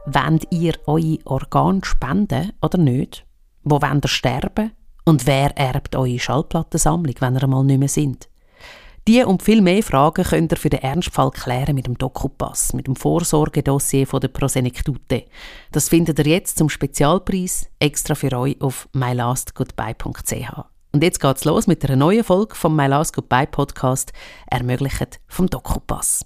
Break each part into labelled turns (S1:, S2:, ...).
S1: Wollt ihr eure Organe spenden oder nicht? Wo wollt ihr sterben? Und wer erbt eure Schallplattensammlung, wenn ihr einmal nicht mehr seid? Diese und viel mehr Fragen könnt ihr für den Ernstfall klären mit dem Docupass, mit dem Vorsorgedossier von der Prosenektute. Das findet ihr jetzt zum Spezialpreis extra für euch auf mylastgoodbye.ch. Und jetzt geht's los mit einer neuen Folge vom My Last Goodbye Podcast, ermöglicht vom Docupass.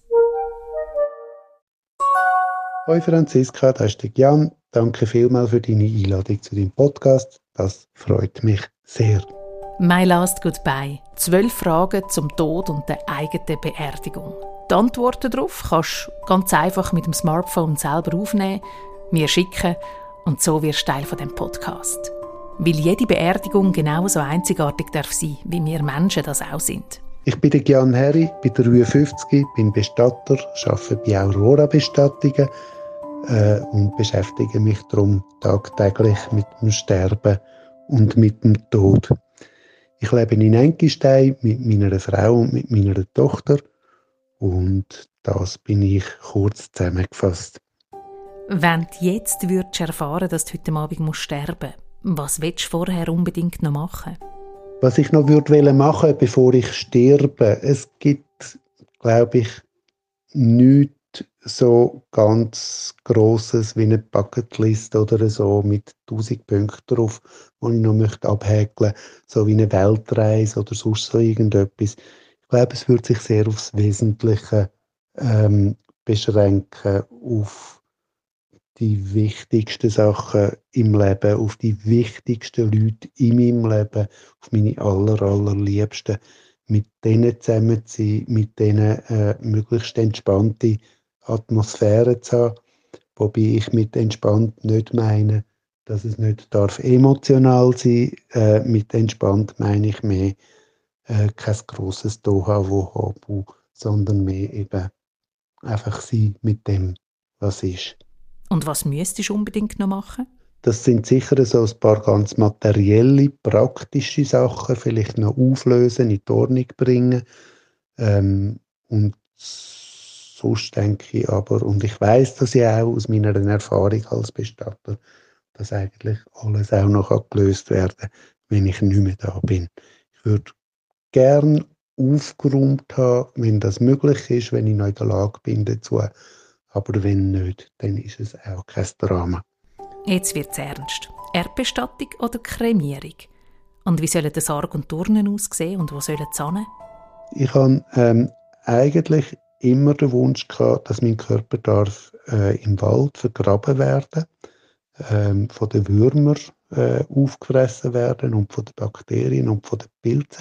S2: Hoi Franziska, das ist der Jan. Danke vielmals für deine Einladung zu deinem Podcast. Das freut mich sehr.
S1: My Last Goodbye. 12 Fragen zum Tod und der eigenen Beerdigung. Die Antworten darauf kannst du ganz einfach mit dem Smartphone selber aufnehmen, mir schicken und so wirst du Teil von dem Podcast. Weil jede Beerdigung genauso einzigartig darf sein, wie wir Menschen das auch sind.
S2: Ich bin der Jan Herri, bin 53, bin Bestatter, arbeite bei Aurora Bestattungen und beschäftige mich darum tagtäglich mit dem Sterben und mit dem Tod. Ich lebe in Enkistein mit meiner Frau und mit meiner Tochter und das bin ich kurz zusammengefasst.
S1: Wenn du jetzt würdest erfahren, dass du heute Abend sterben musst, was willst du vorher unbedingt noch machen?
S2: Was ich noch würde machen, bevor ich sterbe, es gibt, glaube ich, nichts so ganz Grosses wie eine Bucketlist oder so mit 1000 Punkten drauf, die ich noch möchte abhäkeln möchte, so wie eine Weltreise oder sonst so irgendetwas. Ich glaube, es würde sich sehr aufs Wesentliche beschränken, auf die wichtigsten Sachen im Leben, auf die wichtigsten Leute in meinem Leben, auf meine allerliebsten, mit denen zusammen zu sein, mit denen möglichst entspannte Atmosphäre zu haben, wobei ich mit entspannt nicht meine, dass es nicht darf emotional sein. Mit entspannt meine ich mehr kein grosses Tohuwabohu, sondern mehr eben einfach sein mit dem, was ist.
S1: Und was müsstest du unbedingt noch machen?
S2: Das sind sicher so ein paar ganz materielle, praktische Sachen, vielleicht noch auflösen, in die Ordnung bringen. Und sonst denke ich aber, und ich weiss das ja auch aus meiner Erfahrung als Bestatter, dass eigentlich alles auch noch gelöst werden kann, wenn ich nicht mehr da bin. Ich würde gerne aufgeräumt haben, wenn das möglich ist, wenn ich noch in der Lage bin dazu. Aber wenn nicht, dann ist es auch kein Drama.
S1: Jetzt wird es ernst. Erdbestattung oder Kremierung? Und wie sollen die Sarg und Turnen aussehen und wo sollen sie hin?
S2: Ich habe eigentlich immer den Wunsch gehabt, dass mein Körper darf, im Wald vergraben werden, von den Würmern aufgefressen werden und von den Bakterien und von den Pilzen.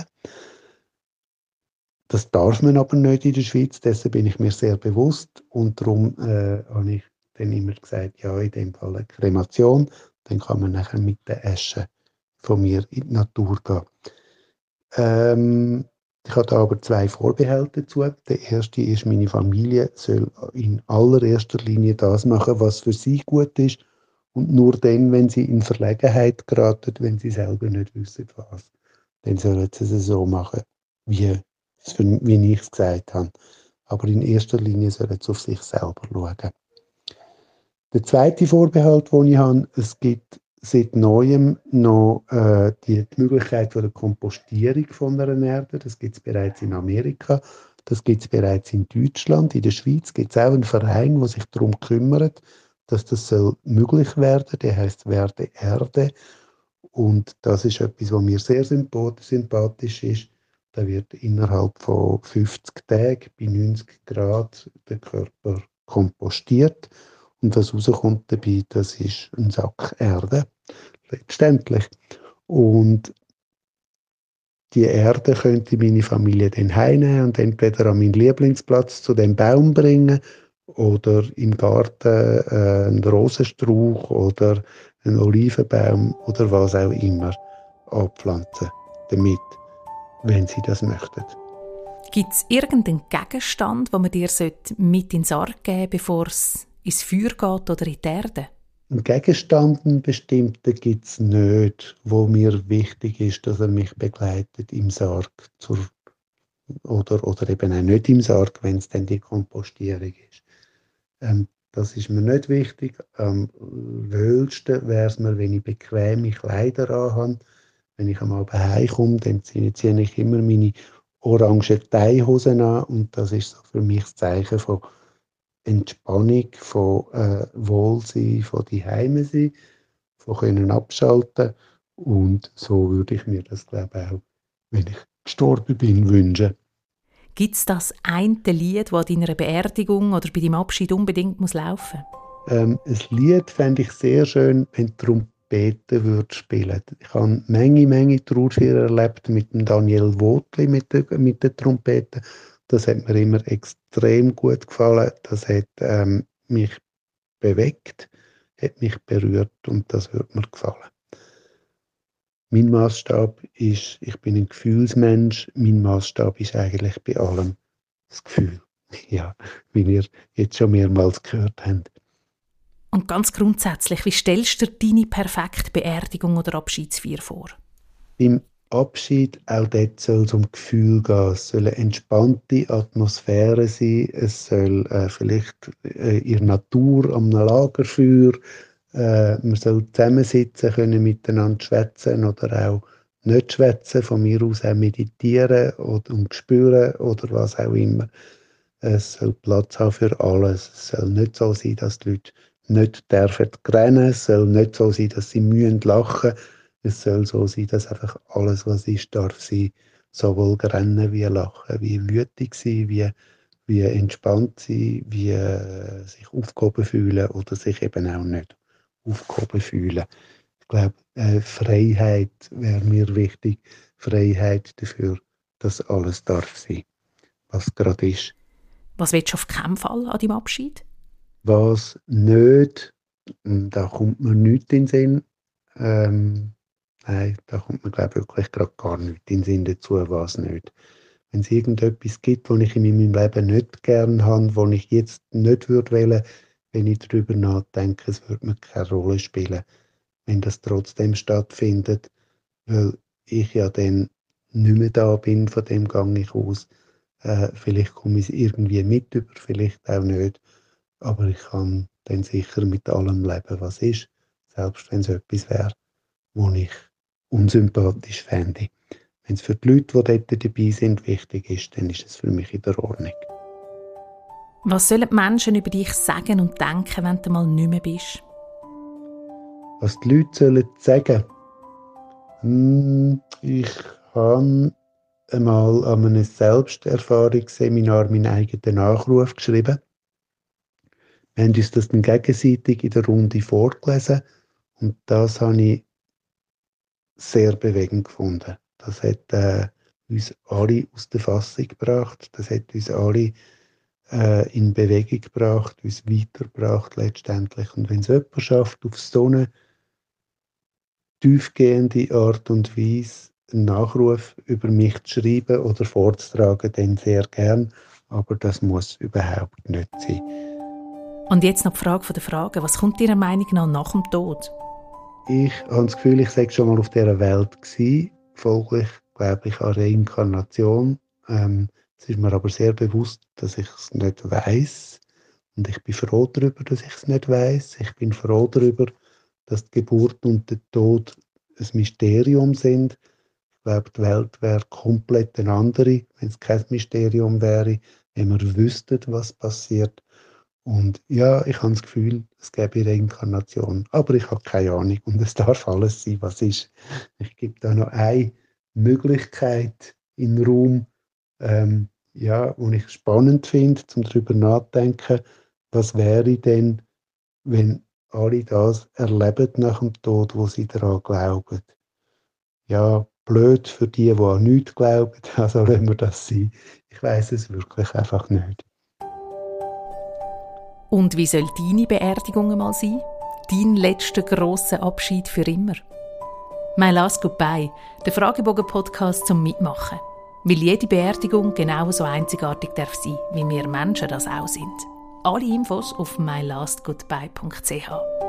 S2: Das darf man aber nicht in der Schweiz, dessen bin ich mir sehr bewusst und darum habe ich dann immer gesagt, ja, in dem Fall eine Kremation, dann kann man nachher mit der Asche von mir in die Natur gehen. Ich habe da aber 2 Vorbehalte dazu. Der erste ist, meine Familie soll in allererster Linie das machen, was für sie gut ist und nur dann, wenn sie in Verlegenheit geraten, wenn sie selber nicht wissen, was, dann sollen sie es so machen, wie ich es gesagt habe. Aber in erster Linie sollen sie auf sich selber schauen. Der zweite Vorbehalt, den ich habe, es gibt seit Neuem noch die Möglichkeit der Kompostierung von einer Erde. Das gibt es bereits in Amerika, das gibt es bereits in Deutschland. In der Schweiz gibt es auch einen Verein, der sich darum kümmert, dass das soll möglich werden. Der heisst Werde Erde. Und das ist etwas, was mir sehr sympathisch ist. Da wird innerhalb von 50 Tagen bei 90 Grad der Körper kompostiert. Und was rauskommt dabei, das ist ein Sack Erde, letztendlich. Und die Erde könnte meine Familie dann heimnehmen und entweder an meinen Lieblingsplatz zu dem Baum bringen oder im Garten einen Rosenstrauch oder einen Olivenbaum oder was auch immer anpflanzen damit, wenn sie das möchten.
S1: Gibt es irgendeinen Gegenstand, den man dir mit in den Sarg geben sollte, bevor es ins Feuer geht oder in die Erde?
S2: Einen Gegenstand, einen bestimmten, gibt es nicht, wo mir wichtig ist, dass er mich begleitet im Sarg oder eben auch nicht im Sarg, wenn es dann die Kompostierung ist. Das ist mir nicht wichtig. Am wohlsten wäre es mir, wenn ich bequeme Kleider anhabe. Wenn ich am Abend heimkomme, dann ziehe ich immer meine orangen Teihosen an. Und das ist so für mich das Zeichen von Entspannung, von Wohlsein, von daheim sein, von können abschalten. Und so würde ich mir das, glaube ich, auch, wenn ich gestorben bin, wünschen.
S3: Gibt es das eine Lied, das an deiner Beerdigung oder bei deinem Abschied unbedingt laufen muss?
S2: Ein Lied fände ich sehr schön, wenn die Trompete würde spielen. Ich habe Menge Trauerfeiern erlebt mit dem Daniel Wotli mit der Trompete. Das hat mir immer extrem gut gefallen. Das hat mich bewegt, hat mich berührt und das würde mir gefallen. Mein Maßstab ist, ich bin ein Gefühlsmensch, mein Maßstab ist eigentlich bei allem das Gefühl. Ja, wie ihr jetzt schon mehrmals gehört habt.
S3: Und ganz grundsätzlich, wie stellst du dir deine perfekte Beerdigung oder Abschiedsfeier vor?
S2: Beim Abschied, auch dort soll es um Gefühl gehen. Es soll eine entspannte Atmosphäre sein. Es soll vielleicht in der Natur am Lagerfeuer. Man soll zusammensitzen können, miteinander schwätzen oder auch nicht schwätzen. Von mir aus auch meditieren und spüren oder was auch immer. Es soll Platz haben für alles. Es soll nicht so sein, dass die Leute nicht dürfen rennen. Es soll nicht so sein, dass sie müssen lachen. Es soll so sein, dass einfach alles, was ist, darf sein. Sowohl rennen wie lachen, wie wütig sein, wie entspannt sein, wie sich aufgehoben fühlen oder sich eben auch nicht aufgehoben fühlen. Ich glaube, Freiheit wäre mir wichtig. Freiheit dafür, dass alles darf sein, was gerade ist.
S3: Was willst du auf keinen Fall an deinem Abschied?
S2: Was nicht, da kommt mir nichts in den Sinn. Nein, da kommt mir, glaube ich, wirklich gerade gar nichts in den Sinn dazu, was nicht. Wenn es irgendetwas gibt, was ich in meinem Leben nicht gerne habe, was ich jetzt nicht würde wollen, wenn ich darüber nachdenke, es würde mir keine Rolle spielen, wenn das trotzdem stattfindet, weil ich ja dann nicht mehr da bin, von dem gehe ich aus. Vielleicht komme ich irgendwie mit über, vielleicht auch nicht. Aber ich kann dann sicher mit allem leben, was ist, selbst wenn es etwas wäre, was ich unsympathisch fände. Wenn es für die Leute, die dort dabei sind, wichtig ist, dann ist es für mich in der Ordnung.
S3: Was sollen die Menschen über dich sagen und denken, wenn du mal nicht mehr bist?
S2: Was die Leute sollen sagen? Ich habe einmal an einem Selbsterfahrungsseminar meinen eigenen Nachruf geschrieben. Wir haben uns das dann gegenseitig in der Runde vorgelesen und das habe ich sehr bewegend gefunden. Das hat uns alle aus der Fassung gebracht, das hat uns alle in Bewegung gebracht, uns weitergebracht letztendlich. Und wenn es jemand schafft, auf so eine tiefgehende Art und Weise einen Nachruf über mich zu schreiben oder vorzutragen, dann sehr gern, aber das muss überhaupt nicht sein.
S3: Und jetzt noch die Frage der Fragen. Was kommt Ihrer Meinung nach dem Tod?
S2: Ich habe das Gefühl, ich sei schon mal auf dieser Welt gewesen. Folglich glaube ich an Reinkarnation. Es ist mir aber sehr bewusst, dass ich es nicht weiss. Und ich bin froh darüber, dass ich es nicht weiss. Ich bin froh darüber, dass die Geburt und der Tod ein Mysterium sind. Ich glaube, die Welt wäre komplett eine andere, wenn es kein Mysterium wäre, wenn wir wüssten, was passiert. Und ja, ich habe das Gefühl, es gäbe Reinkarnation. Aber ich habe keine Ahnung. Und es darf alles sein, was ist. Ich gebe da noch eine Möglichkeit in den Raum, die ich spannend finde, um darüber nachzudenken, was wäre denn, wenn alle das erleben nach dem Tod, wo sie daran glauben. Ja, blöd für die an nichts glauben, also lassen wir das sein. Ich weiss es wirklich einfach nicht.
S3: Und wie soll deine Beerdigung einmal sein? Dein letzter grosser Abschied für immer? «My Last Goodbye», der Fragebogen-Podcast zum Mitmachen. Weil jede Beerdigung genauso einzigartig darf sein, wie wir Menschen das auch sind. Alle Infos auf mylastgoodbye.ch.